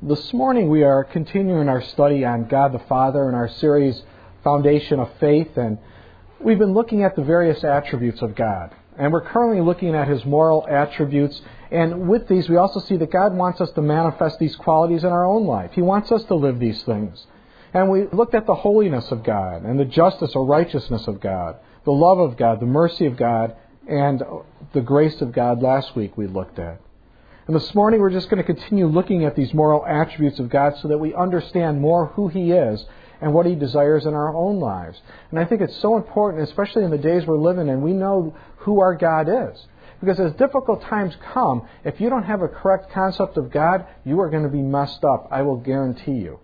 This morning we are continuing our study on God the Father in our series Foundation of Faith, and we've been looking at the various attributes of God. And we're currently looking at His moral attributes, and with these we also see that God wants us to manifest these qualities in our own life. He wants us to live these things. And we looked at the holiness of God, and the justice or righteousness of God, the love of God, the mercy of God, and the grace of God last week we looked at. And this morning we're just going to continue looking at these moral attributes of God so that we understand more who He is and what He desires in our own lives. And I think it's so important, especially in the days we're living in, we know who our God is. Because as difficult times come, if you don't have a correct concept of God, you are going to be messed up, I will guarantee you.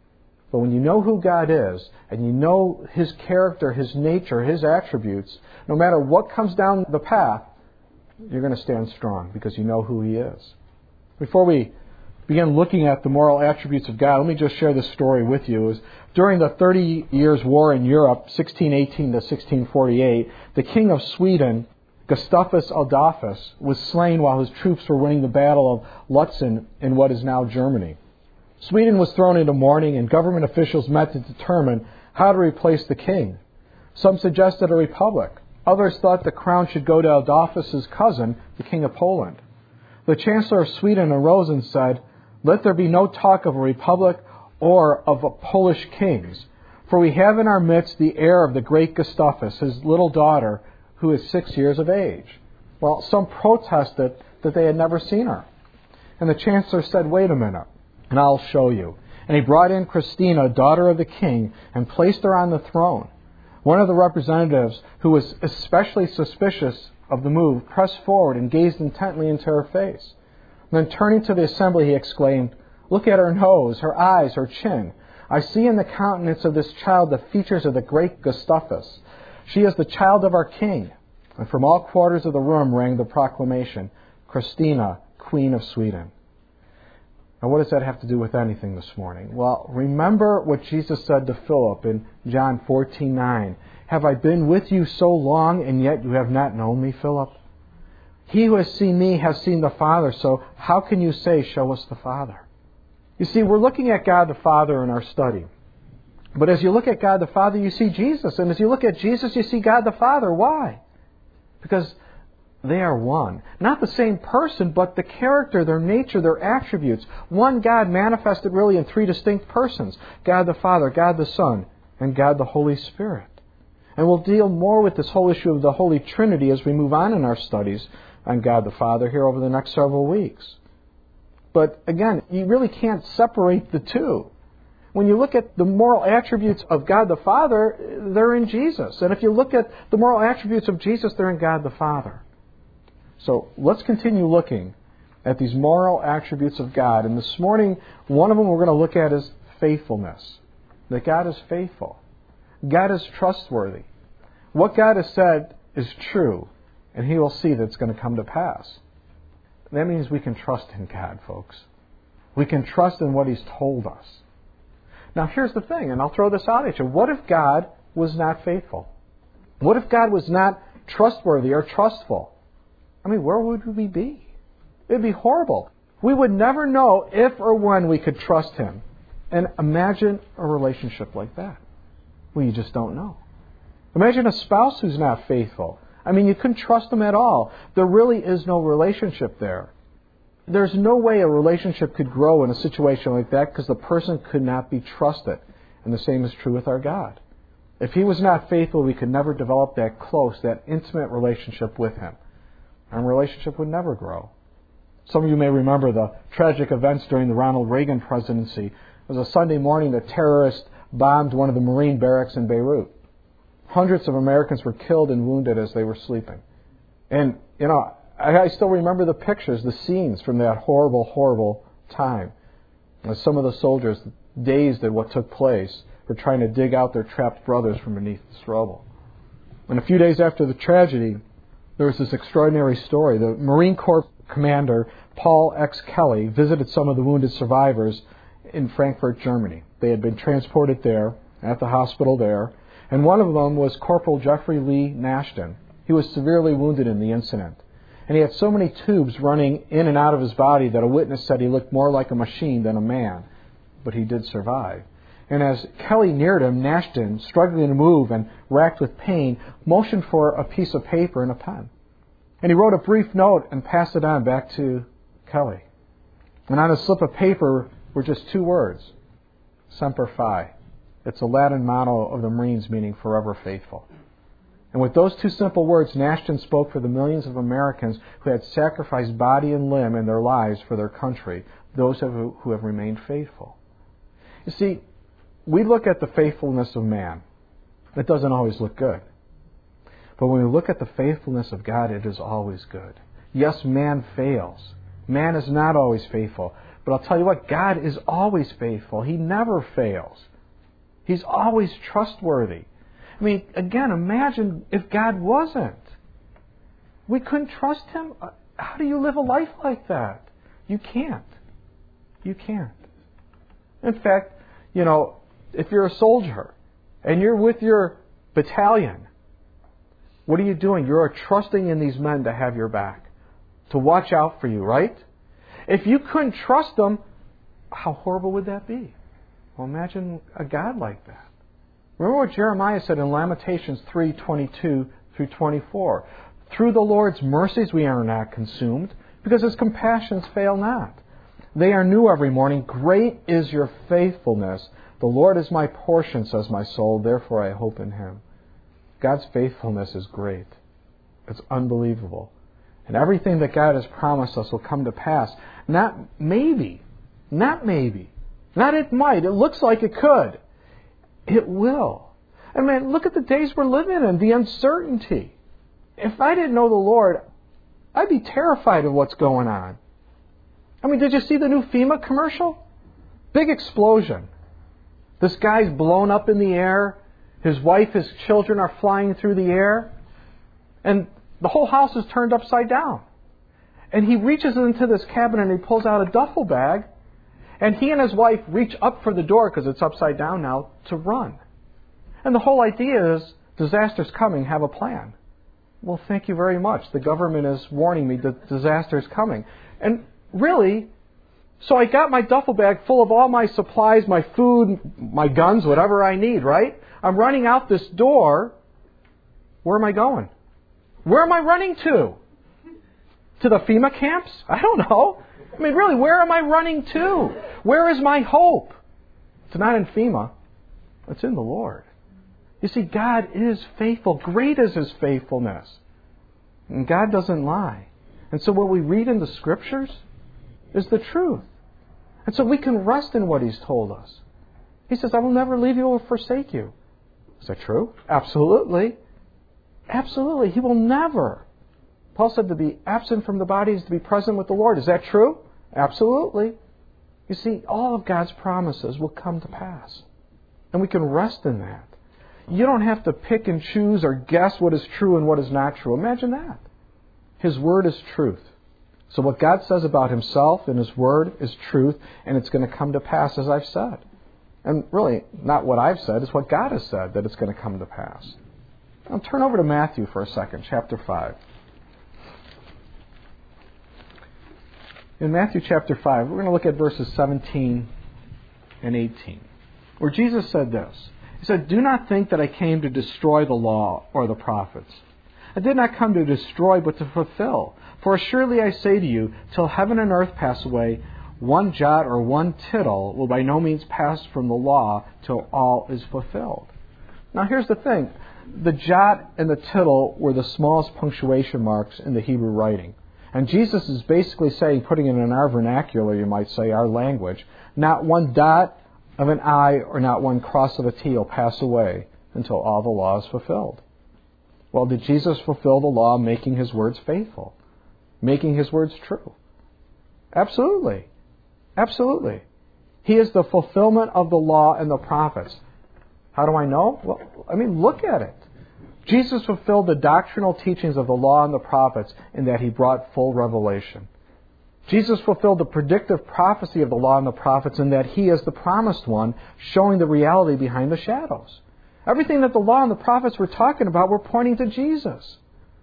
But when you know who God is, and you know His character, His nature, His attributes, no matter what comes down the path, you're going to stand strong because you know who He is. Before we begin looking at the moral attributes of God, let me just share this story with you. It was during the 30 Years' War in Europe, 1618 to 1648, the King of Sweden, Gustavus Adolphus, was slain while his troops were winning the Battle of Lutzen in what is now Germany. Sweden was thrown into mourning, and government officials met to determine how to replace the king. Some suggested a republic. Others thought the crown should go to Adolphus's cousin, the King of Poland. The Chancellor of Sweden arose and said, "Let there be no talk of a republic or of a Polish kings, for we have in our midst the heir of the great Gustavus, his little daughter, who is 6 years of age." Well, some protested that they had never seen her. And the Chancellor said, "Wait a minute, and I'll show you." And he brought in Christina, daughter of the king, and placed her on the throne. One of the representatives, who was especially suspicious of the move, pressed forward and gazed intently into her face. Then turning to the assembly, he exclaimed, "Look at her nose, her eyes, her chin. I see in the countenance of this child the features of the great Gustavus. She is the child of our king." And from all quarters of the room rang the proclamation, "Christina, Queen of Sweden." Now, what does that have to do with anything this morning? Well, remember what Jesus said to Philip in John 14:9. "Have I been with you so long, and yet you have not known me, Philip? He who has seen me has seen the Father, so how can you say, 'Show us the Father'?" You see, we're looking at God the Father in our study. But as you look at God the Father, you see Jesus. And as you look at Jesus, you see God the Father. Why? Because they are one. Not the same person, but the character, their nature, their attributes. One God manifested really in three distinct persons. God the Father, God the Son, and God the Holy Spirit. And we'll deal more with this whole issue of the Holy Trinity as we move on in our studies on God the Father here over the next several weeks. But again, you really can't separate the two. When you look at the moral attributes of God the Father, they're in Jesus. And if you look at the moral attributes of Jesus, they're in God the Father. So let's continue looking at these moral attributes of God. And this morning, one of them we're going to look at is faithfulness. That God is faithful. God is trustworthy. What God has said is true, and He will see that it's going to come to pass. That means we can trust in God, folks. We can trust in what He's told us. Now here's the thing, and I'll throw this out at you. What if God was not faithful? What if God was not trustworthy or trustful? I mean, where would we be? It would be horrible. We would never know if or when we could trust Him. And imagine a relationship like that. Well, you just don't know. Imagine a spouse who's not faithful. I mean, you couldn't trust them at all. There really is no relationship there. There's no way a relationship could grow in a situation like that because the person could not be trusted. And the same is true with our God. If He was not faithful, we could never develop that close, that intimate relationship with Him. Our relationship would never grow. Some of you may remember the tragic events during the Ronald Reagan presidency. It was a Sunday morning that terrorists bombed one of the Marine barracks in Beirut. Hundreds of Americans were killed and wounded as they were sleeping. And, I still remember the pictures, the scenes from that horrible, horrible time. As some of the soldiers, dazed at what took place, were trying to dig out their trapped brothers from beneath this rubble. And a few days after the tragedy, there was this extraordinary story. The Marine Corps commander, Paul X. Kelly, visited some of the wounded survivors in Frankfurt, Germany. They had been transported there, at the hospital there, and one of them was Corporal Jeffrey Lee Nashton. He was severely wounded in the incident. And he had so many tubes running in and out of his body that a witness said he looked more like a machine than a man. But he did survive. And as Kelly neared him, Nashton, struggling to move and racked with pain, motioned for a piece of paper and a pen. And he wrote a brief note and passed it on back to Kelly. And on a slip of paper were just 2 words, Semper Fi. It's a Latin motto of the Marines meaning forever faithful. And with those 2 simple words, Nashton spoke for the millions of Americans who had sacrificed body and limb and their lives for their country, those who have remained faithful. You see, we look at the faithfulness of man. It doesn't always look good. But when we look at the faithfulness of God, it is always good. Yes, man fails. Man is not always faithful. But I'll tell you what, God is always faithful. He never fails. He's always trustworthy. I mean, again, imagine if God wasn't. We couldn't trust Him. How do you live a life like that? You can't. You can't. In fact, if you're a soldier and you're with your battalion, what are you doing? You're trusting in these men to have your back, to watch out for you, right? If you couldn't trust them, how horrible would that be? Well, imagine a God like that. Remember what Jeremiah said in Lamentations 3:22 through 24. Through the Lord's mercies we are not consumed, because His compassions fail not. They are new every morning. Great is your faithfulness. The Lord is my portion, says my soul. Therefore I hope in Him. God's faithfulness is great. It's unbelievable. And everything that God has promised us will come to pass. Not maybe. Not maybe. Not it might. It looks like it could. It will. I mean, look at the days we're living in, the uncertainty. If I didn't know the Lord, I'd be terrified of what's going on. I mean, did you see the new FEMA commercial? Big explosion. This guy's blown up in the air. His wife, his children are flying through the air. And the whole house is turned upside down. And he reaches into this cabinet and he pulls out a duffel bag. And he and his wife reach up for the door, because it's upside down now, to run. And the whole idea is, disaster's coming, have a plan. Well, thank you very much. The government is warning me that disaster's coming. And really, so I got my duffel bag full of all my supplies, my food, my guns, whatever I need, right? I'm running out this door. Where am I going? Where am I running to? To the FEMA camps? I don't know. I mean, really, where am I running to? Where is my hope? It's not in FEMA. It's in the Lord. You see, God is faithful. Great is His faithfulness. And God doesn't lie. And so what we read in the Scriptures is the truth. And so we can rest in what He's told us. He says, I will never leave you or forsake you. Is that true? Absolutely. Absolutely. He will never. Paul said to be absent from the body is to be present with the Lord. Is that true? Absolutely. You see, all of God's promises will come to pass. And we can rest in that. You don't have to pick and choose or guess what is true and what is not true. Imagine that. His Word is truth. So what God says about Himself and His Word is truth, and it's going to come to pass as I've said. And really, not what I've said, it's what God has said that it's going to come to pass. Now turn over to Matthew for a second, chapter 5. In Matthew chapter 5, we're going to look at verses 17 and 18, where Jesus said this. He said, do not think that I came to destroy the law or the prophets. I did not come to destroy, but to fulfill. For surely I say to you, till heaven and earth pass away, one jot or one tittle will by no means pass from the law till all is fulfilled. Now here's the thing. The jot and the tittle were the smallest punctuation marks in the Hebrew writing. And Jesus is basically saying, putting it in our vernacular, you might say, our language, not one dot of an I or not one cross of a T will pass away until all the law is fulfilled. Well, did Jesus fulfill the law, making His words faithful? Making His words true? Absolutely. Absolutely. He is the fulfillment of the law and the prophets. How do I know? Well, look at it. Jesus fulfilled the doctrinal teachings of the law and the prophets in that He brought full revelation. Jesus fulfilled the predictive prophecy of the law and the prophets in that He is the promised one, showing the reality behind the shadows. Everything that the law and the prophets were talking about were pointing to Jesus.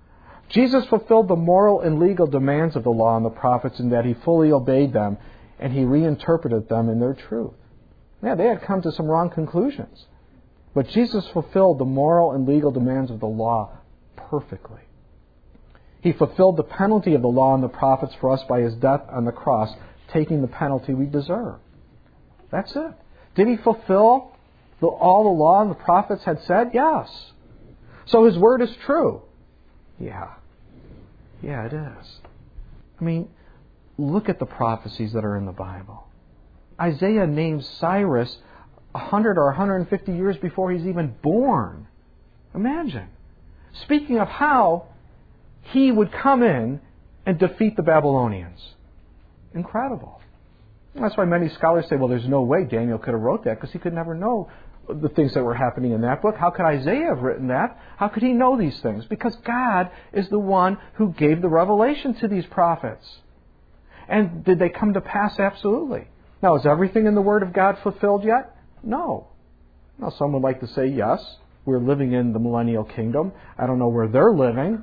Jesus fulfilled the moral and legal demands of the law and the prophets in that he fully obeyed them and he reinterpreted them in their truth. Yeah, they had come to some wrong conclusions. But Jesus fulfilled the moral and legal demands of the law perfectly. He fulfilled the penalty of the law and the prophets for us by his death on the cross, taking the penalty we deserve. That's it. Did he fulfill all the law and the prophets had said? Yes. So his word is true. Yeah. Yeah, it is. I mean, look at the prophecies that are in the Bible. Isaiah names Cyrus 100 or 150 years before he's even born. Imagine. Speaking of how he would come in and defeat the Babylonians. Incredible. That's why many scholars say, well, there's no way Daniel could have wrote that because he could never know the things that were happening in that book. How could Isaiah have written that? How could he know these things? Because God is the one who gave the revelation to these prophets. And did they come to pass? Absolutely. Now, is everything in the Word of God fulfilled yet? No. Now, some would like to say, yes, we're living in the millennial kingdom. I don't know where they're living.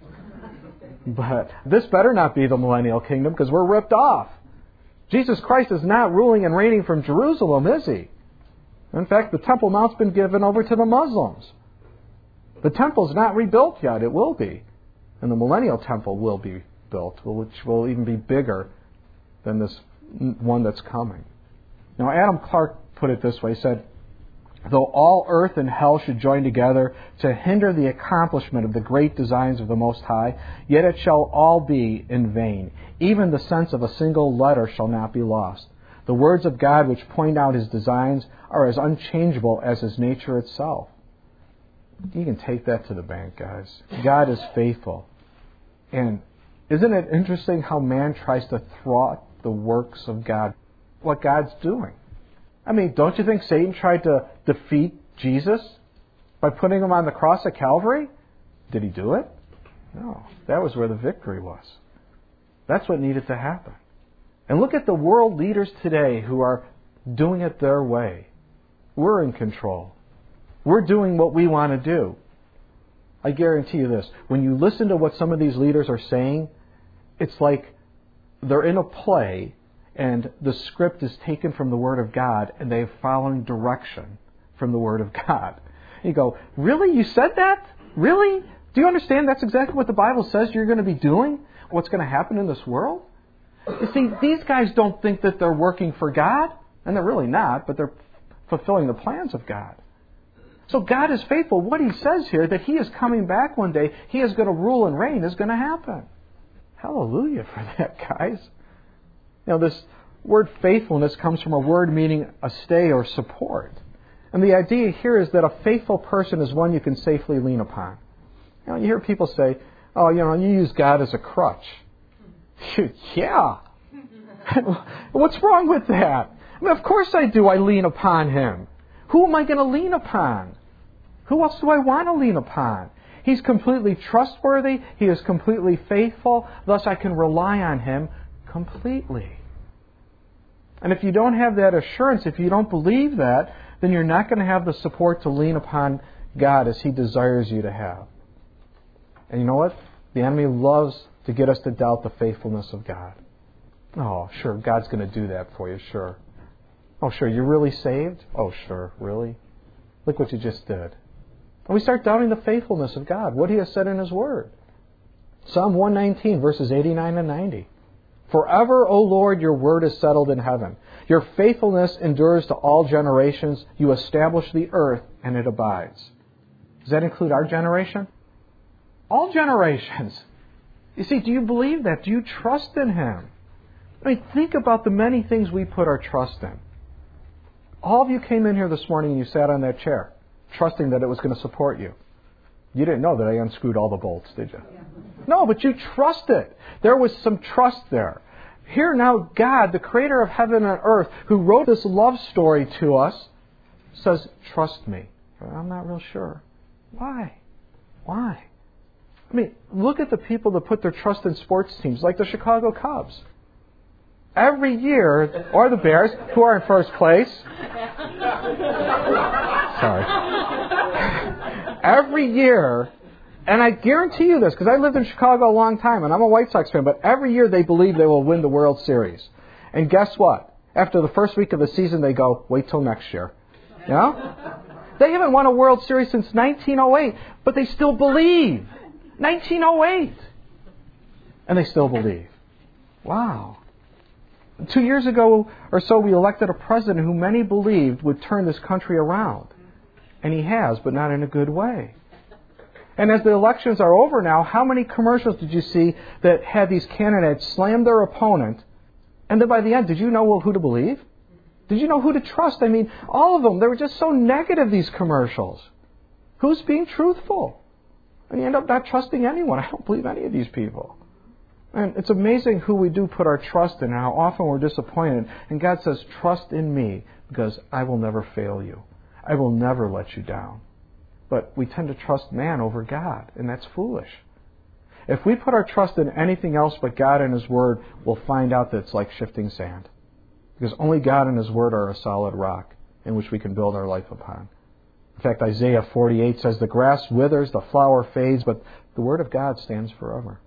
But this better not be the millennial kingdom because we're ripped off. Jesus Christ is not ruling and reigning from Jerusalem, is he? In fact, the Temple Mount's been given over to the Muslims. The temple's not rebuilt yet. It will be. And the millennial temple will be built, which will even be bigger than this one that's coming. Now, Adam Clarke put it this way. He said, though all earth and hell should join together to hinder the accomplishment of the great designs of the Most High, yet it shall all be in vain. Even the sense of a single letter shall not be lost. The words of God which point out his designs are as unchangeable as his nature itself. You can take that to the bank, guys. God is faithful. And isn't it interesting how man tries to thwart the works of God, what God's doing? I mean, don't you think Satan tried to defeat Jesus by putting him on the cross at Calvary? Did he do it? No. That was where the victory was. That's what needed to happen. And look at the world leaders today who are doing it their way. We're in control. We're doing what we want to do. I guarantee you this. When you listen to what some of these leaders are saying, it's like they're in a play and the script is taken from the Word of God and they're following direction from the Word of God. You go, really? You said that? Really? Do you understand that's exactly what the Bible says you're going to be doing? What's going to happen in this world? You see, these guys don't think that they're working for God, and they're really not, but they're fulfilling the plans of God. So God is faithful. What he says here, that he is coming back one day, he is going to rule and reign, is going to happen. Hallelujah for that, guys. You know, this word faithfulness comes from a word meaning a stay or support. And the idea here is that a faithful person is one you can safely lean upon. You know, you hear people say, oh, you know, you use God as a crutch. Yeah. What's wrong with that? I mean, of course I do. I lean upon him. Who am I going to lean upon? Who else do I want to lean upon? He's completely trustworthy. He is completely faithful. Thus, I can rely on him completely. And if you don't have that assurance, if you don't believe that, then you're not going to have the support to lean upon God as he desires you to have. And you know what? The enemy loves to get us to doubt the faithfulness of God. Oh, sure, God's going to do that for you, sure. Oh, sure, you're really saved? Oh, sure, really? Look what you just did. And we start doubting the faithfulness of God, what he has said in his word. Psalm 119, verses 89 and 90. Forever, O Lord, your word is settled in heaven. Your faithfulness endures to all generations. You establish the earth, and it abides. Does that include our generation? All generations. You see, do you believe that? Do you trust in him? I mean, think about the many things we put our trust in. All of you came in here this morning and you sat on that chair, trusting that it was going to support you. You didn't know that I unscrewed all the bolts, did you? No, but you trusted. There was some trust there. Here now, God, the creator of heaven and earth, who wrote this love story to us, says, trust me. I'm not real sure. Why? Why? I mean, look at the people that put their trust in sports teams, like the Chicago Cubs. Every year, or the Bears, who are in first place. Sorry. Every year, And I guarantee you this, because I lived in Chicago a long time, and I'm a White Sox fan, but every year they believe they will win the World Series. And guess what? After the first week of the season, they go, wait till next year. You know? They haven't won a World Series since 1908, but they still believe. 1908. And they still believe. Wow. 2 years ago or so, we elected a president who many believed would turn this country around. And he has, but not in a good way. And as the elections are over now, how many commercials did you see that had these candidates slam their opponent? And then by the end, did you know who to believe? Did you know who to trust? I mean, all of them, they were just so negative, these commercials. Who's being truthful? And you end up not trusting anyone. I don't believe any of these people. And it's amazing who we do put our trust in and how often we're disappointed. And God says, trust in me because I will never fail you. I will never let you down. But we tend to trust man over God, and that's foolish. If we put our trust in anything else but God and His Word, we'll find out that it's like shifting sand. Because only God and His Word are a solid rock in which we can build our life upon. In fact, Isaiah 48 says, the grass withers, the flower fades, but the Word of God stands forever.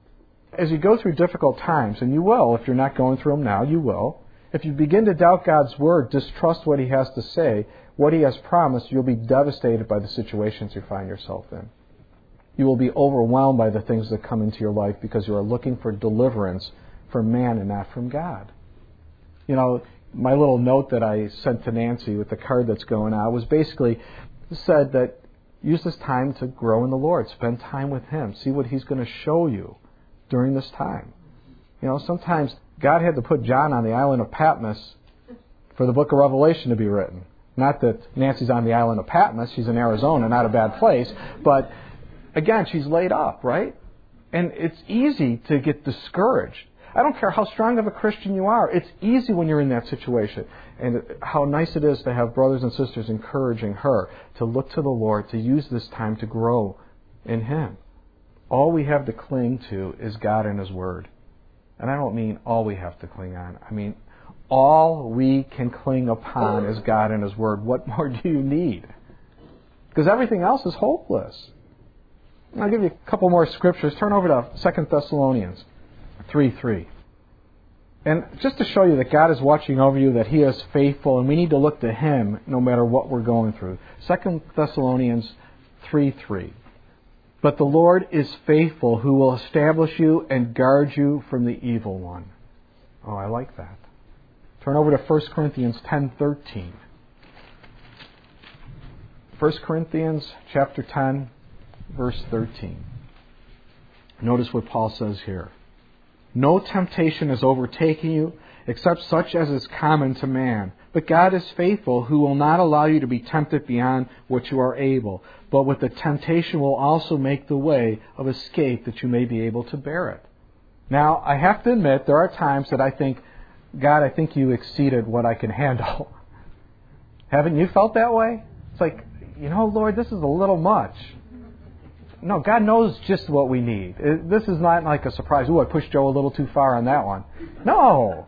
As you go through difficult times, and you will, if you're not going through them now, you will. If you begin to doubt God's Word, distrust what He has to say, what He has promised, you'll be devastated by the situations you find yourself in. You will be overwhelmed by the things that come into your life because you are looking for deliverance from man and not from God. You know, my little note that I sent to Nancy with the card that's going out was basically said that use this time to grow in the Lord. Spend time with Him. See what He's going to show you during this time. You know, sometimes God had to put John on the island of Patmos for the book of Revelation to be written. Not that Nancy's on the island of Patmos. She's in Arizona, not a bad place. But, again, she's laid up, right? And it's easy to get discouraged. I don't care how strong of a Christian you are. It's easy when you're in that situation. And how nice it is to have brothers and sisters encouraging her to look to the Lord, to use this time to grow in Him. All we have to cling to is God and His Word. And I don't mean all we have to cling on. I mean, all we can cling upon is God and His Word. What more do you need? Because everything else is hopeless. I'll give you a couple more scriptures. Turn over to 2 Thessalonians 3:3. And just to show you that God is watching over you, that He is faithful, and we need to look to Him no matter what we're going through. 2 Thessalonians 3:3. But the Lord is faithful, who will establish you and guard you from the evil one. Oh, I like that. Turn over to 1 Corinthians 10:13. 1 Corinthians chapter 10, verse 13. Notice what Paul says here. No temptation is overtaking you, except such as is common to man. But God is faithful, who will not allow you to be tempted beyond what you are able, but with the temptation will also make the way of escape that you may be able to bear it. Now, I have to admit, there are times that I think, God, I think you exceeded what I can handle. Haven't you felt that way? It's like, you know, Lord, this is a little much. No, God knows just what we need. This is not like a surprise. Ooh, I pushed Joe a little too far on that one. No.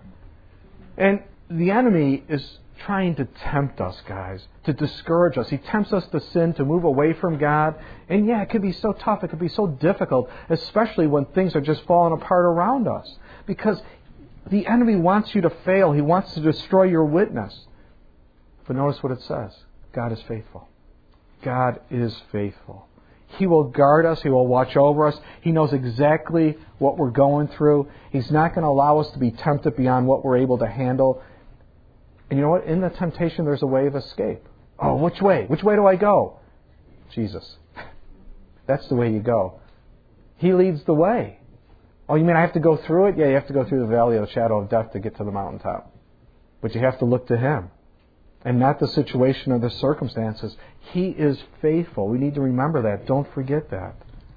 And the enemy is trying to tempt us, guys, to discourage us. He tempts us to sin, to move away from God. And yeah, it can be so tough. It can be so difficult, especially when things are just falling apart around us. Because the enemy wants you to fail. He wants to destroy your witness. But notice what it says. God is faithful. God is faithful. He will guard us. He will watch over us. He knows exactly what we're going through. He's not going to allow us to be tempted beyond what we're able to handle. And you know what? In the temptation, there's a way of escape. Oh, which way? Which way do I go? Jesus. That's the way you go. He leads the way. Oh, you mean I have to go through it? Yeah, you have to go through the valley of the shadow of death to get to the mountaintop. But you have to look to Him. And not the situation or the circumstances. He is faithful. We need to remember that. Don't forget that.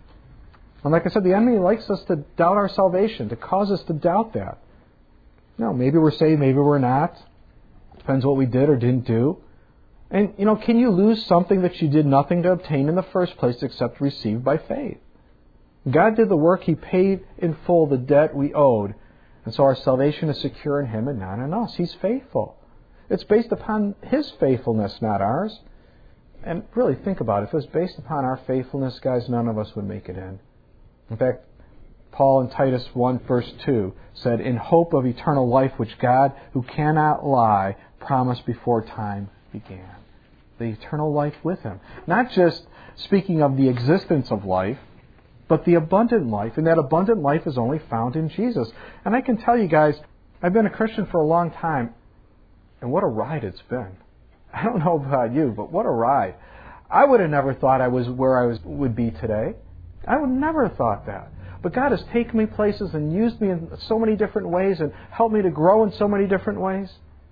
And like I said, the enemy likes us to doubt our salvation, to cause us to doubt that. No, maybe we're saved, maybe we're not. Depends what we did or didn't do. And, you know, can you lose something that you did nothing to obtain in the first place except received by faith? God did the work. He paid in full the debt we owed. And so our salvation is secure in Him and not in us. He's faithful. It's based upon His faithfulness, not ours. And really think about it. If it was based upon our faithfulness, guys, none of us would make it in. In fact, Paul in Titus 1 verse 2 said, in hope of eternal life, which God, who cannot lie, promised before time began. The eternal life with Him. Not just speaking of the existence of life, but the abundant life. And that abundant life is only found in Jesus. And I can tell you guys, I've been a Christian for a long time, and what a ride it's been. I don't know about you, but what a ride. I would have never thought I was where I would be today. I would never have thought that. But God has taken me places and used me in so many different ways and helped me to grow in so many different ways.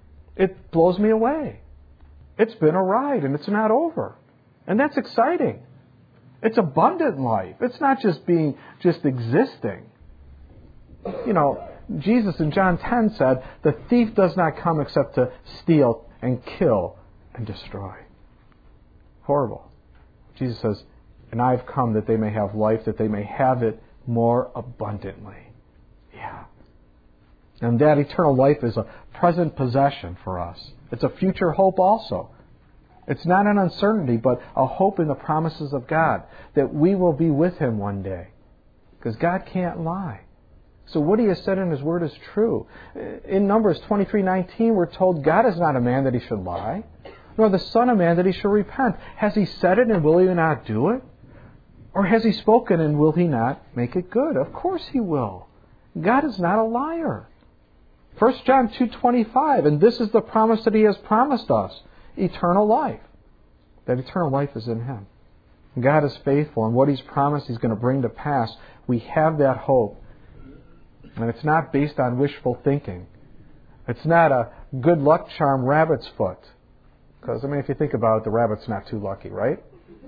It blows me away. It's been a ride, and it's not over. And that's exciting. It's abundant life. It's not just existing. You know, Jesus in John 10 said, the thief does not come except to steal and kill and destroy. Horrible. Jesus says, and I have come that they may have life, that they may have it more abundantly. Yeah. And that eternal life is a present possession for us. It's a future hope also. It's not an uncertainty, but a hope in the promises of God, that we will be with Him one day. Because God can't lie. So what He has said in His Word is true. In Numbers 23:19, we're told God is not a man that He should lie, nor the Son of Man that He should repent. Has He said it, and will He not do it? Or has He spoken, and will He not make it good? Of course He will. God is not a liar. 1 John 2:25, and this is the promise that He has promised us, eternal life. That eternal life is in Him. God is faithful, and what He's promised He's going to bring to pass. We have that hope. And it's not based on wishful thinking. It's not a good luck charm rabbit's foot. Because, if you think about it, the rabbit's not too lucky, right?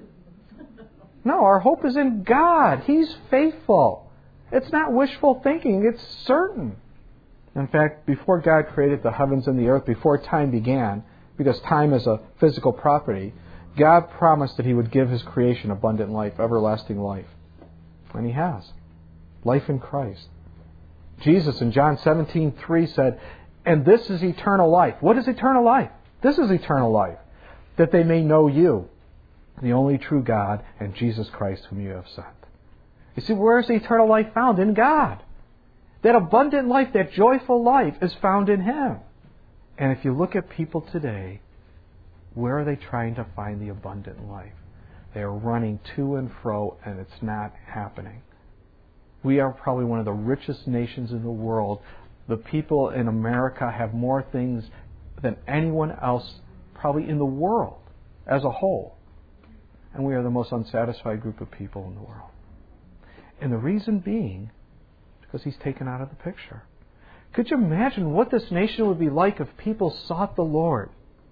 No, our hope is in God. He's faithful. It's not wishful thinking. It's certain. In fact, before God created the heavens and the earth, before time began, because time is a physical property, God promised that He would give His creation abundant life, everlasting life. And He has. Life in Christ. Jesus in John 17:3 said, and this is eternal life. What is eternal life? This is eternal life. That they may know You, the only true God, and Jesus Christ whom You have sent. You see, where is eternal life found? In God. That abundant life, that joyful life is found in Him. And if you look at people today, where are they trying to find the abundant life? They are running to and fro, and it's not happening. We are probably one of the richest nations in the world. The people in America have more things than anyone else probably in the world as a whole. And we are the most unsatisfied group of people in the world. And the reason being, because He's taken out of the picture. Could you imagine what this nation would be like if people sought the Lord?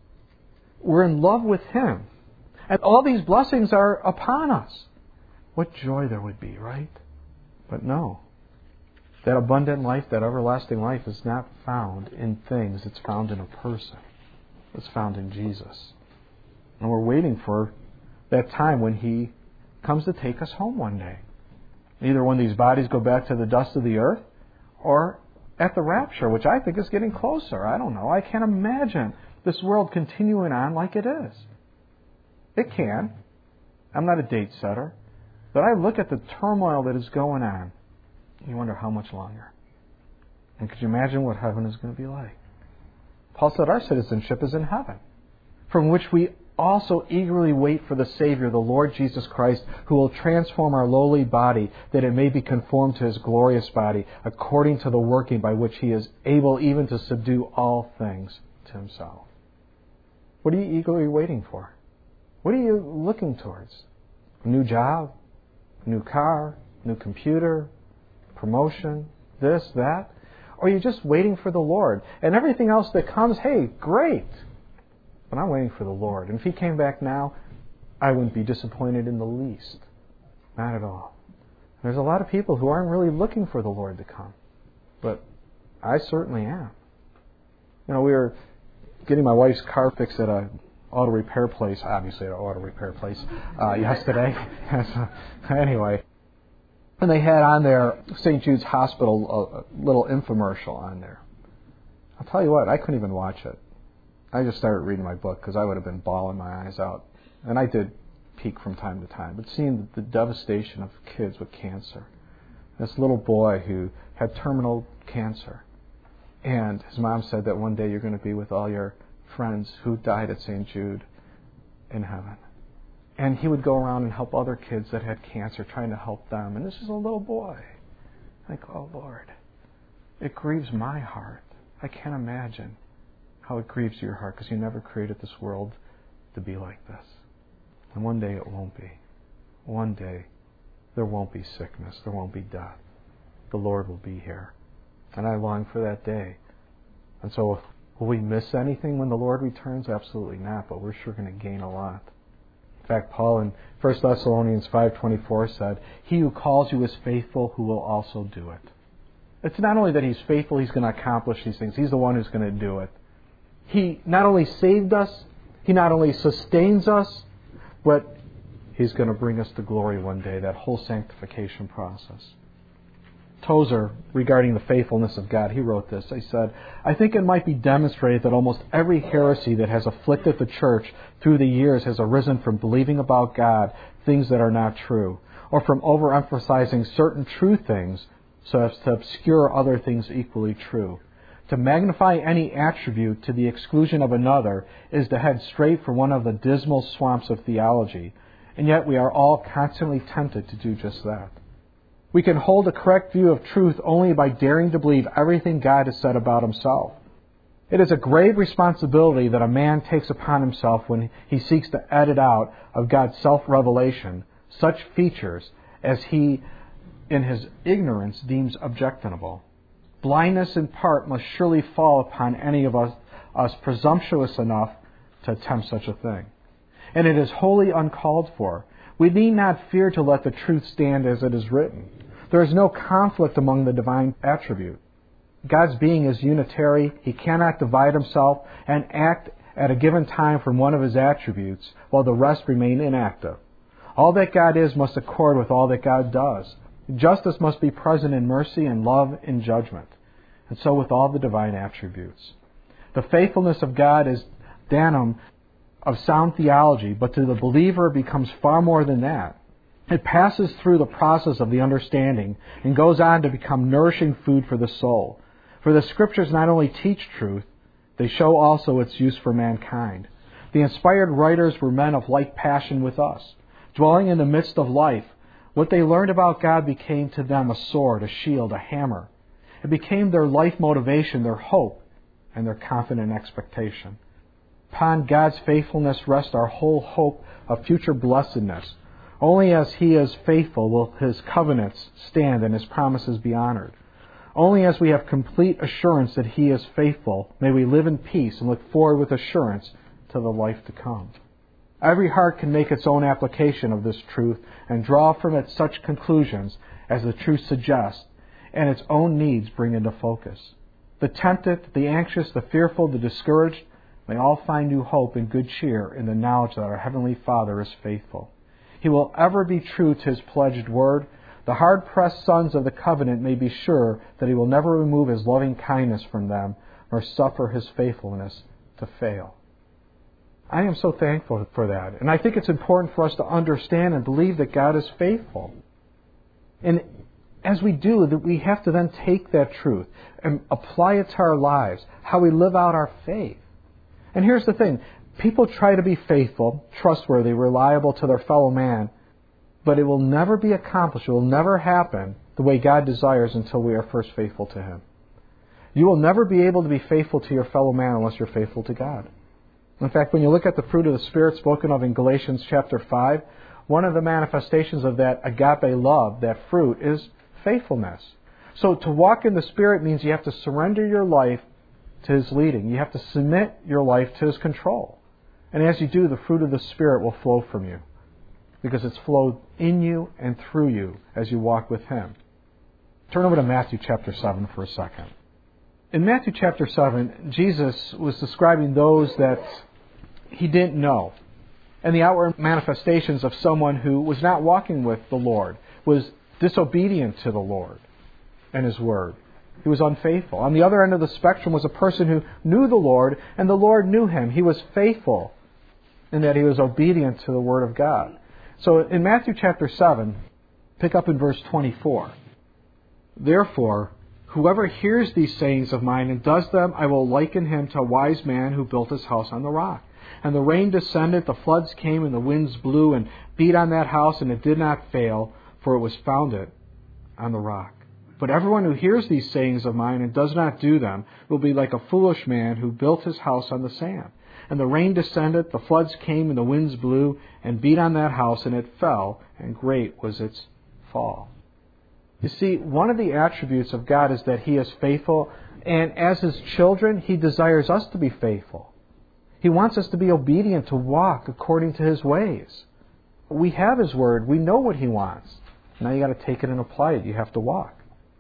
We're in love with Him. And all these blessings are upon us. What joy there would be, right? But no. That abundant life, that everlasting life is not found in things. It's found in a person. It's found in Jesus. And we're waiting for that time when He comes to take us home one day. Either when these bodies go back to the dust of the earth, or at the rapture, which I think is getting closer. I don't know. I can't imagine this world continuing on like it is. It can. I'm not a date setter. But I look at the turmoil that is going on. You wonder how much longer. And could you imagine what heaven is going to be like? Paul said our citizenship is in heaven, from which we also eagerly wait for the Savior, the Lord Jesus Christ, who will transform our lowly body, that it may be conformed to His glorious body, according to the working by which He is able even to subdue all things to Himself. What are you eagerly waiting for? What are you looking towards? A new job? A new car? New computer? Promotion? This, that? Or are you just waiting for the Lord? And everything else that comes, hey, great! But I'm waiting for the Lord. And if He came back now, I wouldn't be disappointed in the least. Not at all. There's a lot of people who aren't really looking for the Lord to come. But I certainly am. You know, we were getting my wife's car fixed at an auto repair place, obviously at an auto repair place, yesterday. Anyway. And they had on there St. Jude's Hospital, a little infomercial on there. I'll tell you what, I couldn't even watch it. I just started reading my book because I would have been bawling my eyes out. and I did peek from time to time, but seeing the devastation of kids with cancer. This little boy who had terminal cancer. And his mom said that one day you're going to be with all your friends who died at St. Jude in heaven. And he would go around and help other kids that had cancer, trying to help them. And this is a little boy. Like, oh Lord, it grieves my heart. I can't imagine how it grieves your heart, because you never created this world to be like this. And one day it won't be. One day there won't be sickness. There won't be death. The Lord will be here. And I long for that day. And so, will we miss anything when the Lord returns? Absolutely not, but we're sure going to gain a lot. In fact, Paul in 1 Thessalonians 5:24 said, "He who calls you is faithful, who will also do it." It's not only that He's faithful, He's going to accomplish these things. He's the one who's going to do it. He not only saved us, He not only sustains us, but He's going to bring us to glory one day, that whole sanctification process. Tozer, regarding the faithfulness of God, he wrote this. He said, "I think it might be demonstrated that almost every heresy that has afflicted the church through the years has arisen from believing about God things that are not true, or from overemphasizing certain true things so as to obscure other things equally true. To magnify any attribute to the exclusion of another is to head straight for one of the dismal swamps of theology, and yet we are all constantly tempted to do just that. We can hold a correct view of truth only by daring to believe everything God has said about Himself. It is a grave responsibility that a man takes upon himself when he seeks to edit out of God's self-revelation such features as he, in his ignorance, deems objectionable. Blindness in part must surely fall upon any of us presumptuous enough to attempt such a thing. And it is wholly uncalled for. We need not fear to let the truth stand as it is written. There is no conflict among the divine attribute. God's being is unitary. He cannot divide Himself and act at a given time from one of His attributes, while the rest remain inactive. All that God is must accord with all that God does. Justice must be present in mercy and love in judgment. And so with all the divine attributes. The faithfulness of God is datum of sound theology, but to the believer it becomes far more than that. It passes through the process of the understanding and goes on to become nourishing food for the soul. For the Scriptures not only teach truth, they show also its use for mankind. The inspired writers were men of like passion with us. Dwelling in the midst of life, what they learned about God became to them a sword, a shield, a hammer. It became their life motivation, their hope, and their confident expectation. Upon God's faithfulness rests our whole hope of future blessedness. Only as He is faithful will His covenants stand and His promises be honored. Only as we have complete assurance that He is faithful may we live in peace and look forward with assurance to the life to come. Every heart can make its own application of this truth and draw from it such conclusions as the truth suggests and its own needs bring into focus. The tempted, the anxious, the fearful, the discouraged may all find new hope and good cheer in the knowledge that our Heavenly Father is faithful. He will ever be true to His pledged word. The hard-pressed sons of the covenant may be sure that He will never remove His loving kindness from them nor suffer His faithfulness to fail. I am so thankful for that. And I think it's important for us to understand and believe that God is faithful. And as we do, that we have to then take that truth and apply it to our lives, how we live out our faith. And here's the thing. People try to be faithful, trustworthy, reliable to their fellow man, but it will never be accomplished. It will never happen the way God desires until we are first faithful to Him. You will never be able to be faithful to your fellow man unless you're faithful to God. In fact, when you look at the fruit of the Spirit spoken of in Galatians chapter 5, one of the manifestations of that agape love, that fruit, is faithfulness. So to walk in the Spirit means you have to surrender your life to His leading. You have to submit your life to His control. And as you do, the fruit of the Spirit will flow from you, because it's flowed in you and through you as you walk with Him. Turn over to Matthew chapter 7 for a second. In Matthew chapter 7, Jesus was describing those that He didn't know, and the outward manifestations of someone who was not walking with the Lord, was disobedient to the Lord and His Word. He was unfaithful. On the other end of the spectrum was a person who knew the Lord, and the Lord knew him. He was faithful and that he was obedient to the Word of God. So in Matthew chapter 7, pick up in verse 24. Therefore, whoever hears these sayings of mine and does them, I will liken him to a wise man who built his house on the rock. And the rain descended, the floods came, and the winds blew and beat on that house, and it did not fail, for it was founded on the rock. But everyone who hears these sayings of mine and does not do them will be like a foolish man who built his house on the sand. And the rain descended, the floods came, and the winds blew and beat on that house, and it fell, and great was its fall. You see, one of the attributes of God is that He is faithful, and as His children, He desires us to be faithful. He wants us to be obedient, to walk according to His ways. We have His Word. We know what He wants. Now you got to take it and apply it. You have to walk.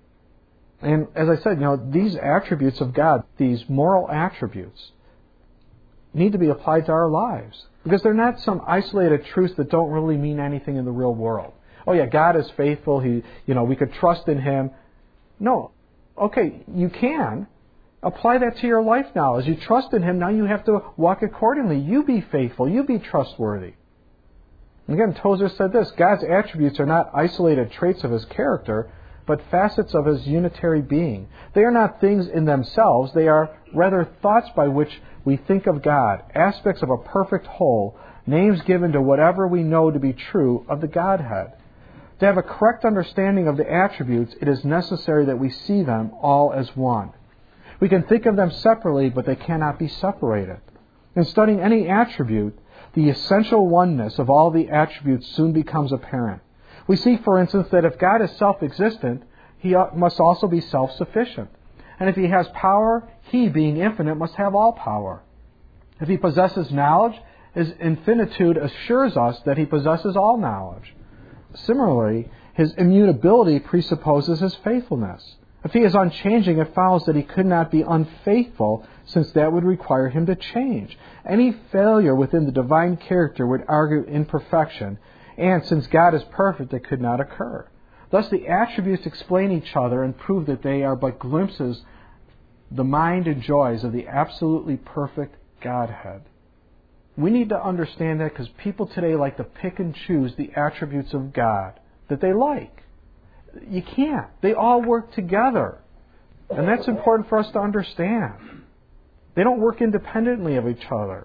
And as I said, these attributes of God, these moral attributes, need to be applied to our lives. Because they're not some isolated truths that don't really mean anything in the real world. Oh yeah, God is faithful. We could trust in Him. No. Okay, you can. Apply that to your life now. As you trust in Him, now you have to walk accordingly. You be faithful. You be trustworthy. And again, Tozer said this, God's attributes are not isolated traits of His character, but facets of His unitary being. They are not things in themselves. They are rather thoughts by which we think of God, aspects of a perfect whole, names given to whatever we know to be true of the Godhead. To have a correct understanding of the attributes, it is necessary that we see them all as one. We can think of them separately, but they cannot be separated. In studying any attribute, the essential oneness of all the attributes soon becomes apparent. We see, for instance, that if God is self-existent, He must also be self-sufficient. And if He has power, He, being infinite, must have all power. If He possesses knowledge, His infinitude assures us that He possesses all knowledge. Similarly, His immutability presupposes His faithfulness. If He is unchanging, it follows that He could not be unfaithful, since that would require Him to change. Any failure within the divine character would argue imperfection, and since God is perfect, it could not occur. Thus, the attributes explain each other and prove that they are but glimpses, the mind and joys of the absolutely perfect Godhead. We need to understand that because people today like to pick and choose the attributes of God that they like. You can't. They all work together. And that's important for us to understand. They don't work independently of each other.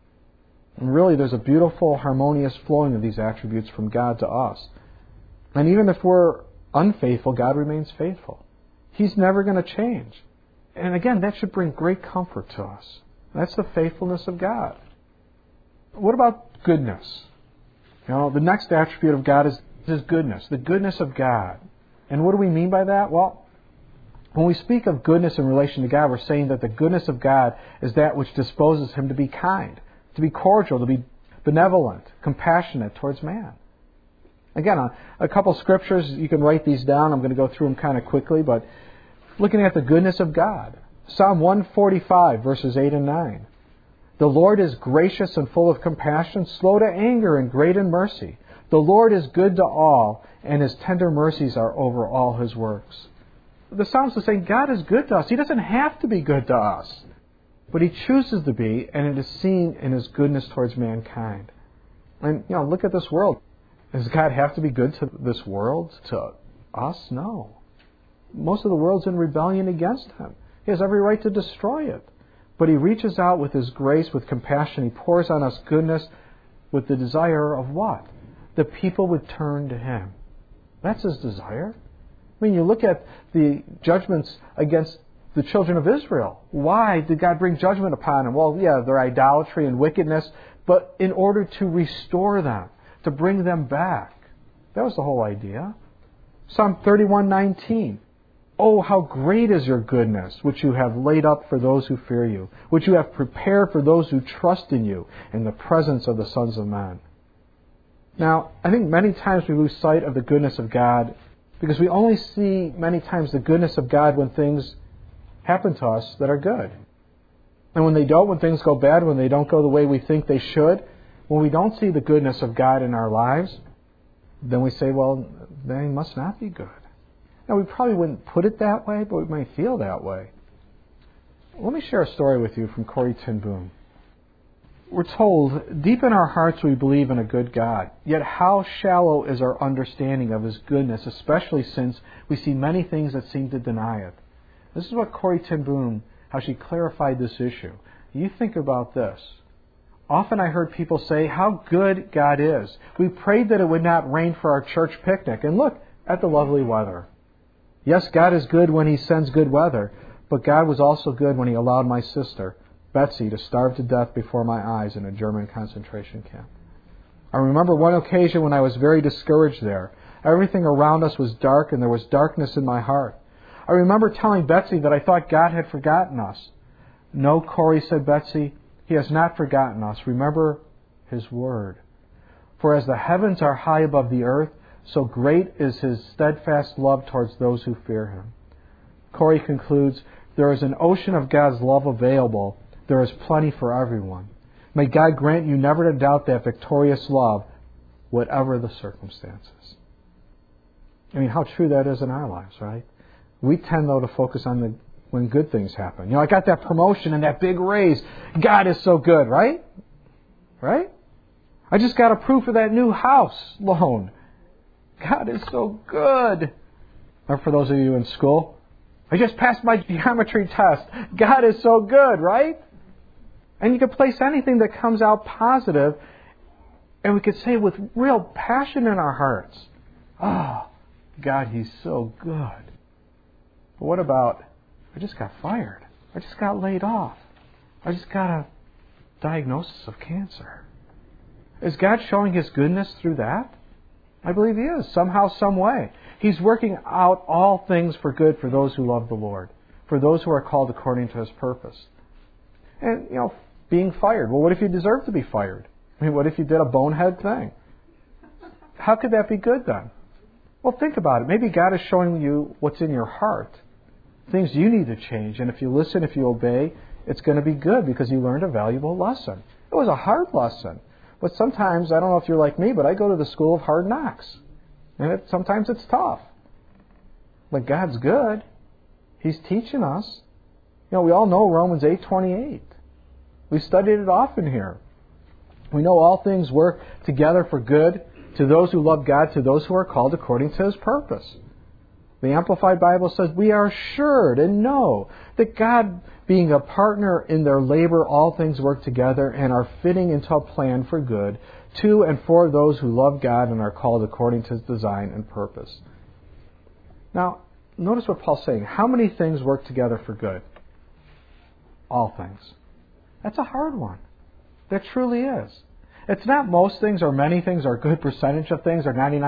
And really, there's a beautiful, harmonious flowing of these attributes from God to us. And even if we're unfaithful, God remains faithful. He's never going to change. And again, that should bring great comfort to us. That's the faithfulness of God. What about goodness? The next attribute of God is His goodness, the goodness of God. And what do we mean by that? Well, when we speak of goodness in relation to God, we're saying that the goodness of God is that which disposes Him to be kind, to be cordial, to be benevolent, compassionate towards man. Again, a couple scriptures, you can write these down. I'm going to go through them kind of quickly, but looking at the goodness of God. Psalm 145, verses 8 and 9. The Lord is gracious and full of compassion, slow to anger and great in mercy. The Lord is good to all, and His tender mercies are over all His works. The psalmist is saying God is good to us. He doesn't have to be good to us, but He chooses to be, and it is seen in His goodness towards mankind. And, look at this world. Does God have to be good to this world, to us? No. Most of the world's in rebellion against Him. He has every right to destroy it. But He reaches out with His grace, with compassion. He pours on us goodness with the desire of what? The people would turn to Him. That's His desire. I mean, you look at the judgments against the children of Israel. Why did God bring judgment upon them? Well, yeah, their idolatry and wickedness, but in order to restore them, to bring them back. That was the whole idea. Psalm 31:19. Oh, how great is your goodness, which you have laid up for those who fear you, which you have prepared for those who trust in you in the presence of the sons of men. Now, I think many times we lose sight of the goodness of God because we only see many times the goodness of God when things happen to us that are good. And when they don't, when things go bad, when they don't go the way we think they should, when we don't see the goodness of God in our lives, then we say, well, they must not be good. Now, we probably wouldn't put it that way, but we might feel that way. Let me share a story with you from Corrie ten Boom. we're told, deep in our hearts we believe in a good God. Yet how shallow is our understanding of His goodness, especially since we see many things that seem to deny it. This is what Corrie ten Boom, how she clarified this issue. You think about this. Often I heard people say how good God is. We prayed that it would not rain for our church picnic, and look at the lovely weather. Yes, God is good when He sends good weather, but God was also good when He allowed my sister, Betsy, to starve to death before my eyes in a German concentration camp. I remember one occasion when I was very discouraged there. Everything around us was dark and there was darkness in my heart. I remember telling Betsy that I thought God had forgotten us. No, Corrie, said Betsy, He has not forgotten us. Remember His word. For as the heavens are high above the earth, so great is His steadfast love towards those who fear Him. Corrie concludes, there is an ocean of God's love available. There is plenty for everyone. May God grant you never to doubt that victorious love, whatever the circumstances. I mean, how true that is in our lives, right? We tend, though, to focus on when good things happen. You know, I got that promotion and that big raise. God is so good, right? Right? I just got approved for that new house loan. God is so good. Or for those of you in school, I just passed my geometry test. God is so good, right? And you could place anything that comes out positive, and we could say with real passion in our hearts, oh, God, He's so good. But what about, I just got fired. I just got laid off. I just got a diagnosis of cancer. Is God showing His goodness through that? I believe He is, somehow, some way. He's working out all things for good for those who love the Lord, for those who are called according to His purpose. And, you know, being fired. Well, what if you deserve to be fired? I mean, what if you did a bonehead thing? How could that be good then? Well, think about it. Maybe God is showing you what's in your heart, things you need to change. And if you listen, if you obey, it's going to be good because you learned a valuable lesson. It was a hard lesson. But sometimes, I don't know if you're like me, but I go to the school of hard knocks. And sometimes it's tough. But God's good. He's teaching us. You know, we all know Romans 8:28. We studied it often here. We know all things work together for good to those who love God, to those who are called according to His purpose. The Amplified Bible says, we are assured and know that God, being a partner in their labor, all things work together and are fitting into a plan for good to and for those who love God and are called according to His design and purpose. Now, notice what Paul's saying. How many things work together for good? All things. That's a hard one. That truly is. It's not most things or many things or a good percentage of things or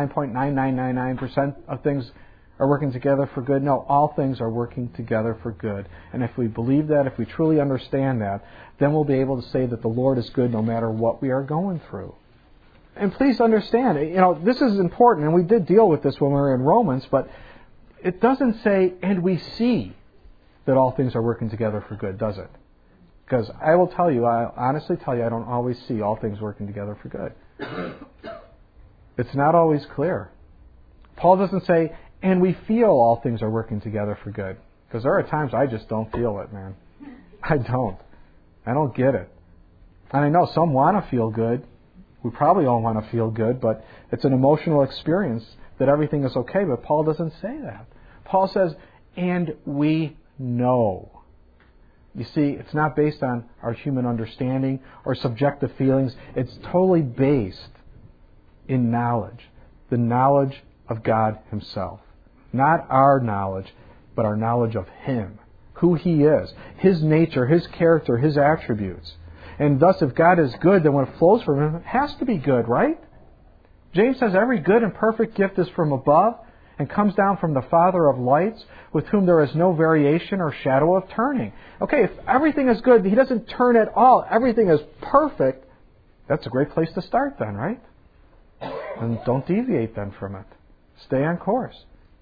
99.9999% of things are working together for good. No, all things are working together for good. And if we believe that, if we truly understand that, then we'll be able to say that the Lord is good no matter what we are going through. And please understand, you know, this is important, and we did deal with this when we were in Romans, but it doesn't say, and we see that all things are working together for good, does it? Because I will tell you, I honestly tell you, I don't always see all things working together for good. It's not always clear. Paul doesn't say, and we feel all things are working together for good. Because there are times I just don't feel it, man. I don't. I don't get it. And I know some want to feel good. We probably all want to feel good, but it's an emotional experience that everything is okay. But Paul doesn't say that. Paul says, and we know. You see, it's not based on our human understanding or subjective feelings. It's totally based in knowledge. The knowledge of God Himself. Not our knowledge, but our knowledge of Him. Who He is. His nature, His character, His attributes. And thus, if God is good, then what flows from Him has to be good, right? James says every good and perfect gift is from above and comes down from the Father of lights, with whom there is no variation or shadow of turning. Okay, if everything is good, He doesn't turn at all. Everything is perfect. That's a great place to start then, right? And don't deviate then from it. Stay on course.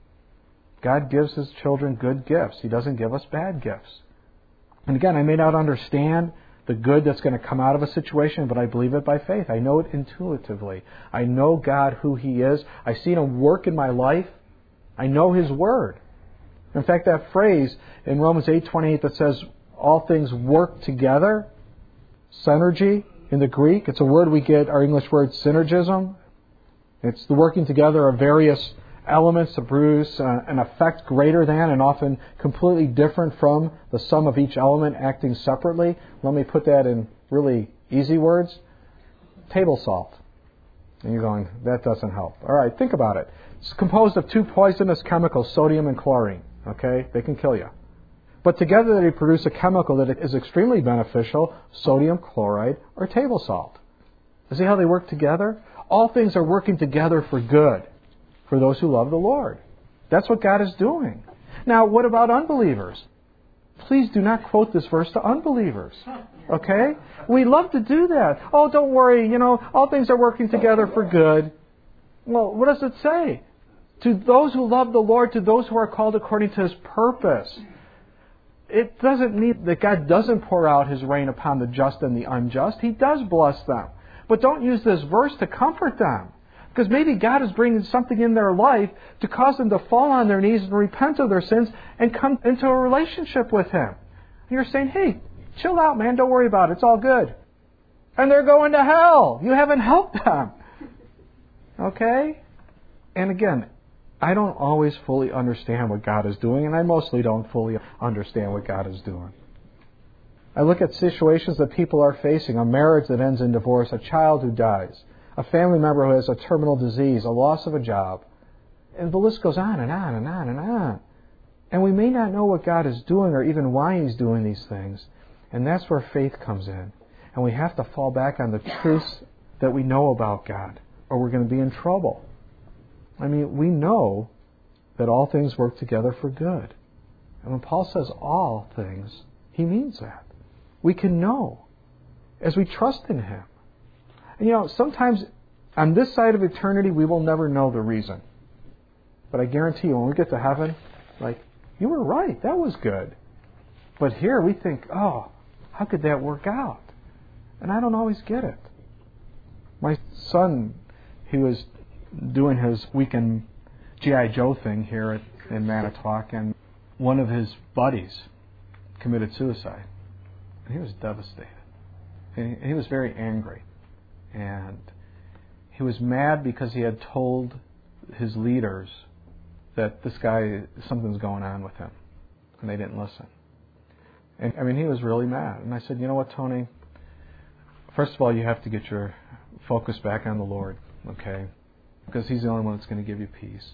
God gives His children good gifts. He doesn't give us bad gifts. And again, I may not understand the good that's going to come out of a situation, but I believe it by faith. I know it intuitively. I know God, who He is. I've seen Him work in my life. I know His Word. In fact, that phrase in Romans 8:28 that says all things work together, synergy, In the Greek, it's a word we get our English word synergism. It's the working together of various elements to produce an effect greater than and often completely different from the sum of each element acting separately. Let me put that in really easy words. Table salt. And you're going, that doesn't help. All right, think about it. It's composed of two poisonous chemicals, sodium and chlorine. Okay, they can kill you. But together they produce a chemical that is extremely beneficial, sodium chloride or table salt. You see how they work together? All things are working together for good for those who love the Lord. That's what God is doing. Now, what about unbelievers? Please do not quote this verse to unbelievers. Okay? We love to do that. Oh, don't worry, all things are working together for good. Well, what does it say? To those who love the Lord, to those who are called according to His purpose. It doesn't mean that God doesn't pour out His rain upon the just and the unjust. He does bless them. But don't use this verse to comfort them. Because maybe God is bringing something in their life to cause them to fall on their knees and repent of their sins and come into a relationship with Him. And you're saying, hey, chill out, man. Don't worry about it. It's all good. And they're going to hell. You haven't helped them. Okay? And again, I don't always fully understand what God is doing, and I mostly don't fully understand what God is doing. I look at situations that people are facing, a marriage that ends in divorce, a child who dies, a family member who has a terminal disease, a loss of a job. And the list goes on and on and on and on. And we may not know what God is doing or even why He's doing these things. And that's where faith comes in. And we have to fall back on the truths that we know about God, or we're going to be in trouble. I mean, we know that all things work together for good. And when Paul says all things, he means that. We can know as we trust in Him. And sometimes on this side of eternity, we will never know the reason. But I guarantee you, when we get to heaven, you were right, that was good. But here we think, oh, how could that work out? And I don't always get it. My son, he was doing his weekend G.I. Joe thing here in Manitowoc, and one of his buddies committed suicide. And he was devastated. And he was very angry. And he was mad because he had told his leaders that this guy, something's going on with him. And they didn't listen. And he was really mad. And I said, you know what, Tony? First of all, you have to get your focus back on the Lord, okay? Because He's the only one that's going to give you peace.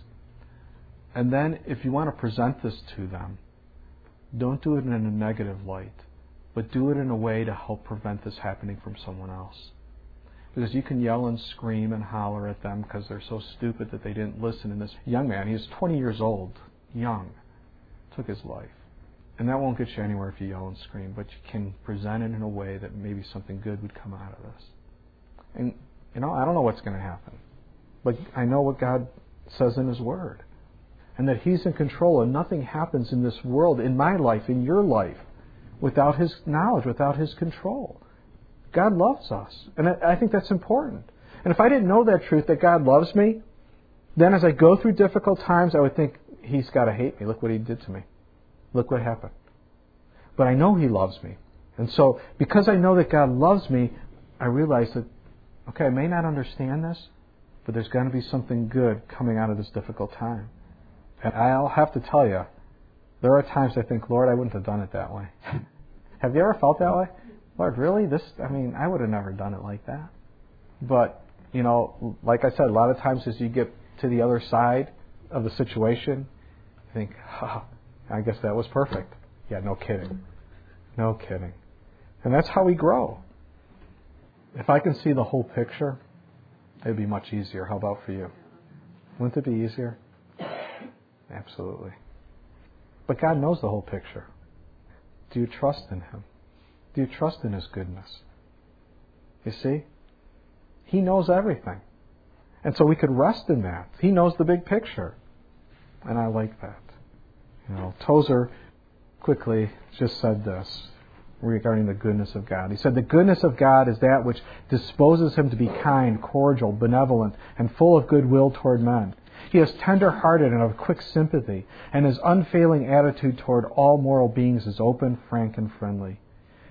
And then, if you want to present this to them, don't do it in a negative light, but do it in a way to help prevent this happening from someone else. Because you can yell and scream and holler at them because they're so stupid that they didn't listen. And this young man, he was 20 years old, young, took his life. And that won't get you anywhere if you yell and scream, but you can present it in a way that maybe something good would come out of this. And, I don't know what's going to happen. But I know what God says in His Word. And that He's in control, and nothing happens in this world, in my life, in your life, without His knowledge, without His control. God loves us. And I think that's important. And if I didn't know that truth, that God loves me, then as I go through difficult times, I would think, He's got to hate me. Look what He did to me. Look what happened. But I know He loves me. And so, because I know that God loves me, I realize that, okay, I may not understand this, but there's going to be something good coming out of this difficult time. And I'll have to tell you, there are times I think, Lord, I wouldn't have done it that way. Have you ever felt that way? Lord, really? I would have never done it like that. But, like I said, a lot of times as you get to the other side of the situation, you think, I guess that was perfect. Yeah, no kidding. No kidding. And that's how we grow. If I can see the whole picture, it'd be much easier. How about for you? Wouldn't it be easier? Absolutely. But God knows the whole picture. Do you trust in Him? Do you trust in His goodness? You see? He knows everything. And so we could rest in that. He knows the big picture. And I like that. Tozer quickly just said this regarding the goodness of God. He said, the goodness of God is that which disposes Him to be kind, cordial, benevolent, and full of goodwill toward men. He is tender-hearted and of quick sympathy, and His unfailing attitude toward all moral beings is open, frank, and friendly.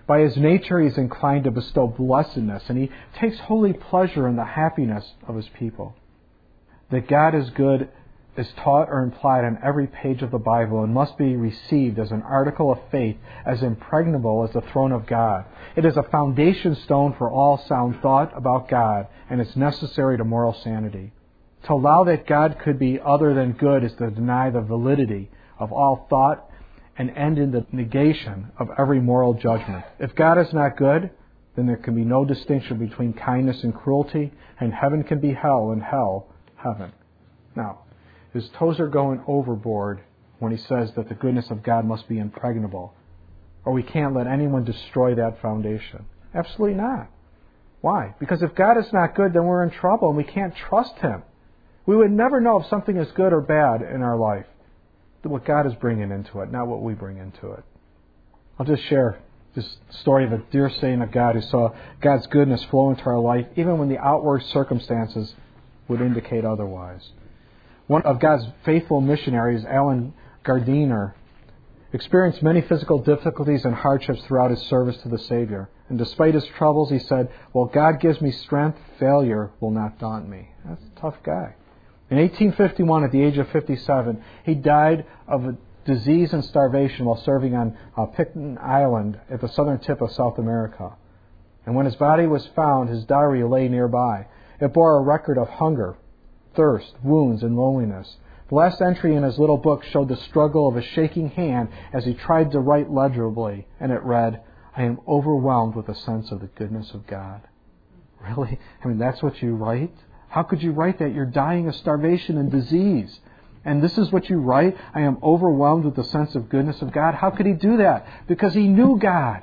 By his nature, he is inclined to bestow blessedness, and he takes holy pleasure in the happiness of his people. That God is good is taught or implied on every page of the Bible and must be received as an article of faith, as impregnable as the throne of God. It is a foundation stone for all sound thought about God, and it's necessary to moral sanity. To allow that God could be other than good is to deny the validity of all thought and end in the negation of every moral judgment. If God is not good, then there can be no distinction between kindness and cruelty, and heaven can be hell and hell heaven. Now, is Tozer going overboard when he says that the goodness of God must be impregnable, or we can't let anyone destroy that foundation? Absolutely not. Why? Because if God is not good, then we're in trouble and we can't trust Him. We would never know if something is good or bad in our life. What God is bringing into it, not what we bring into it. I'll just share this story of a dear saint of God who saw God's goodness flow into our life even when the outward circumstances would indicate otherwise. One of God's faithful missionaries, Alan Gardiner, experienced many physical difficulties and hardships throughout his service to the Savior. And despite his troubles, he said, "Well, God gives me strength, failure will not daunt me." That's a tough guy. In 1851, at the age of 57, he died of a disease and starvation while serving on Pitcairn Island at the southern tip of South America. And when his body was found, his diary lay nearby. It bore a record of hunger, thirst, wounds, and loneliness. The last entry in his little book showed the struggle of a shaking hand as he tried to write legibly, and it read, "I am overwhelmed with a sense of the goodness of God." Really? I mean, that's what you write? How could you write that? You're dying of starvation and disease. And this is what you write? "I am overwhelmed with the sense of goodness of God." How could he do that? Because he knew God.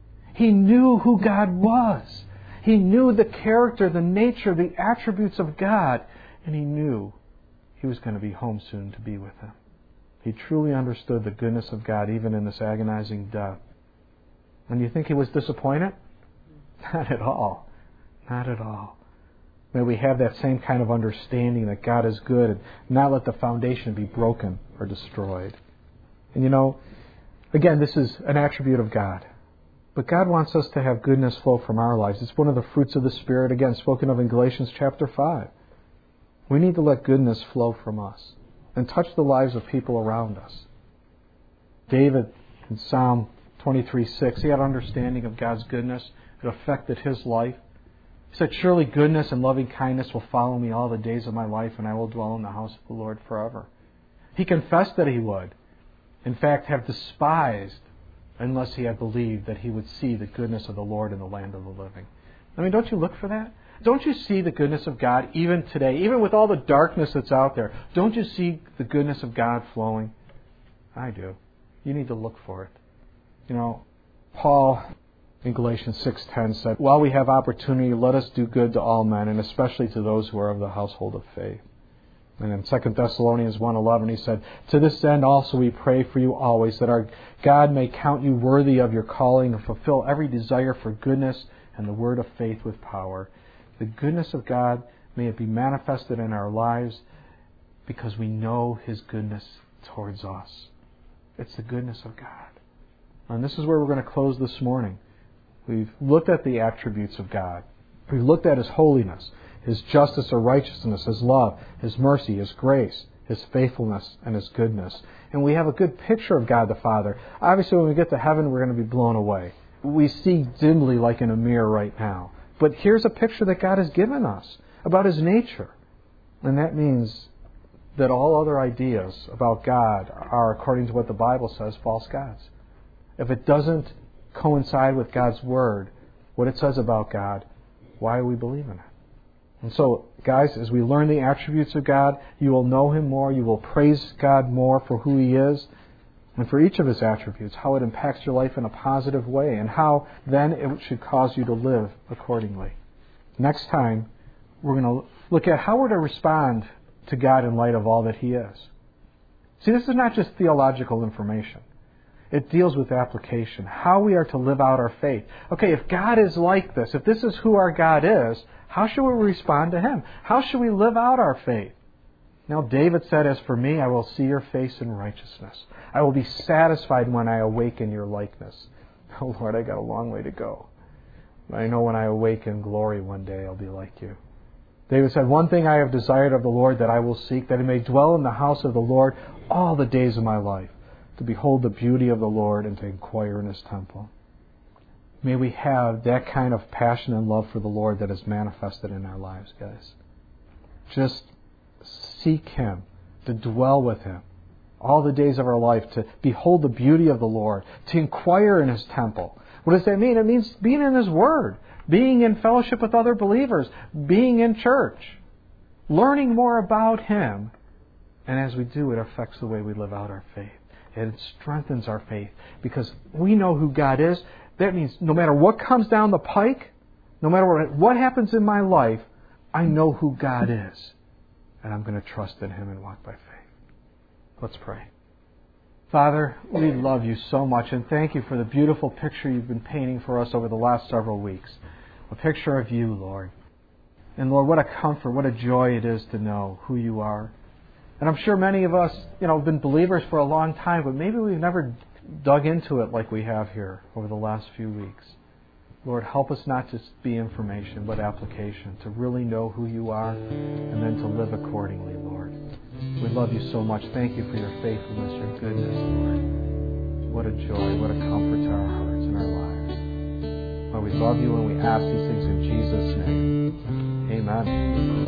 He knew who God was. He knew the character, the nature, the attributes of God. And he knew he was going to be home soon to be with Him. He truly understood the goodness of God even in this agonizing death. And you think he was disappointed? Not at all. Not at all. May we have that same kind of understanding that God is good and not let the foundation be broken or destroyed. And you know, again, this is an attribute of God. But God wants us to have goodness flow from our lives. It's one of the fruits of the Spirit, again, spoken of in Galatians chapter 5. We need to let goodness flow from us and touch the lives of people around us. David, in Psalm 23:6, he had understanding of God's goodness. It affected his life. He said, "Surely goodness and loving kindness will follow me all the days of my life, and I will dwell in the house of the Lord forever." He confessed that he would, in fact, have despised unless he had believed that he would see the goodness of the Lord in the land of the living. I mean, don't you look for that? Don't you see the goodness of God even today, even with all the darkness that's out there? Don't you see the goodness of God flowing? I do. You need to look for it. You know, Paul in Galatians 6:10 said, "While we have opportunity, let us do good to all men, and especially to those who are of the household of faith." And in 2 Thessalonians 1:11 he said, "To this end also we pray for you always, that our God may count you worthy of your calling and fulfill every desire for goodness and the word of faith with power." The goodness of God, may it be manifested in our lives because we know His goodness towards us. It's the goodness of God. And this is where we're going to close this morning. We've looked at the attributes of God. We've looked at His holiness, His justice or righteousness, His love, His mercy, His grace, His faithfulness, and His goodness. And we have a good picture of God the Father. Obviously, when we get to heaven, we're going to be blown away. We see dimly like in a mirror right now. But here's a picture that God has given us about His nature. And that means that all other ideas about God are, according to what the Bible says, false gods. If it doesn't coincide with God's Word, what it says about God, why do we believe in it? And so, guys, as we learn the attributes of God, you will know Him more, you will praise God more for who He is, and for each of His attributes, how it impacts your life in a positive way, and how then it should cause you to live accordingly. Next time, we're going to look at how we're to respond to God in light of all that He is. See, this is not just theological information. It deals with application, how we are to live out our faith. Okay, if God is like this, if this is who our God is, how should we respond to Him? How should we live out our faith? Now, David said, "As for me, I will see your face in righteousness. I will be satisfied when I awake in your likeness." Oh, Lord, I got a long way to go. But I know when I awake in glory one day, I'll be like you. David said, one thing I have desired of the Lord that I will seek, that I may dwell in the house of the Lord all the days of my life, to behold the beauty of the Lord and to inquire in His temple. May we have that kind of passion and love for the Lord that is manifested in our lives, guys. Just seek Him, to dwell with Him all the days of our life, to behold the beauty of the Lord, to inquire in His temple. What does that mean? It means being in His Word, being in fellowship with other believers, being in church, learning more about Him. And as we do, it affects the way we live out our faith. It strengthens our faith because we know who God is. That means no matter what comes down the pike, no matter what happens in my life, I know who God is. And I'm going to trust in Him and walk by faith. Let's pray. Father, we love You so much and thank You for the beautiful picture You've been painting for us over the last several weeks. A picture of You, Lord. And Lord, what a comfort, what a joy it is to know who You are. And I'm sure many of us, have been believers for a long time, but maybe we've never dug into it like we have here over the last few weeks. Lord, help us not just be information, but application, to really know who You are and then to live accordingly, Lord. We love You so much. Thank You for Your faithfulness, Your goodness, Lord. What a joy, what a comfort to our hearts and our lives. Lord, we love You and we ask these things in Jesus' name. Amen.